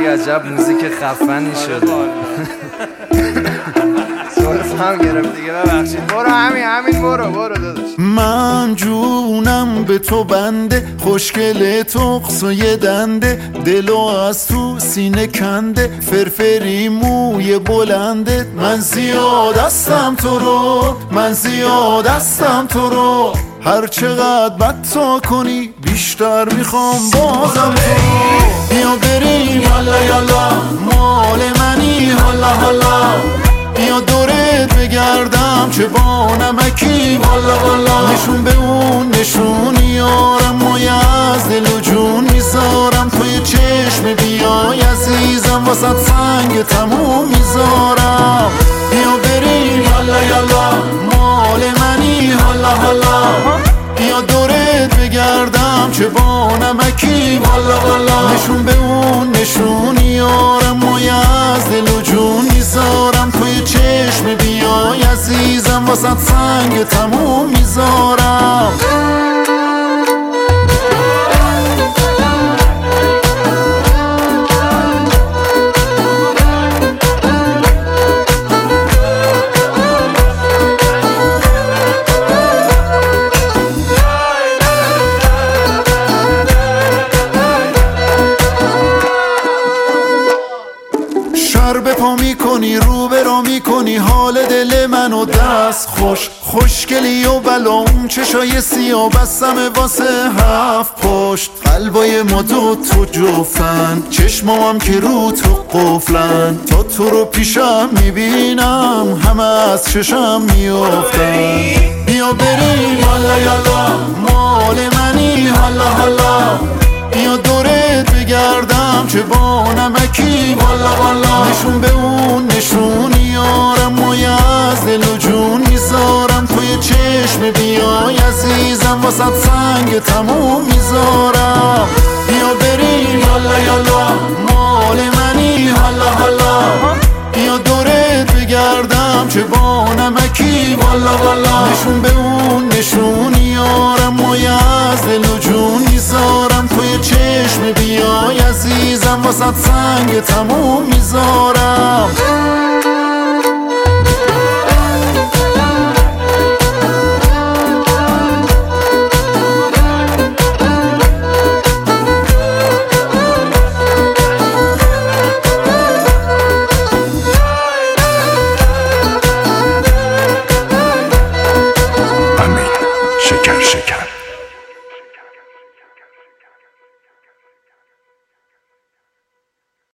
وای عجب موزیک خفنی شده. سرفم گرفت دیگه، ببخشید. برو همین برو داداش. من جونم به تو بنده، خوشگل تقص و یه دنده، دلو از تو سینه کنده، فرفری موی بلنده. من زیادستم تو رو، هر چقدر بد تا کنی بیشتر میخوام بازم تو رو. بیا بریم یالا مال منی حالا، بیا دورت بگردم چه با نمکی والا. نشون به اون نشونی یارم، مایه از دل و جون میذارم، توی چشم بیای عزیزم واسه سنگ تموم میذارم. بیا بریم یالا مال منی حالا، بیا دورت بگردم چه با نمکی والا. نشون به اون نشونی یارم، مایه از دل و جون میذارم، توی چشم بیای عزیزم واسه سنگ تموم میذارم. سر به پا میکنی، رو به را میکنی، حال دل منو دست خوشگلی و بلام، چشای سیاه بستم واسه 7 پشت. قلبای ما تو جفتن، چشمام که رو تو قفلن، تا تو رو پیشم میبینم همه از چشم میافتن. بیا بریم یالا مال منی حالا، بیا دورت بگردم چه با نمکی والا. نشون به اون نشونی یارم، مایه از دل و جون میذارم، توی چشم بیای عزیزم واسه سنگ تموم میذارم. بیا بریم یالا مال منی حالا، بیا دورت بگردم چه با نمکی والا. نشون به اون نشونی یارم، مایه از دل و جون میذارم، توی چشم بیای عزیزم واسه سنگ تموم میذارم.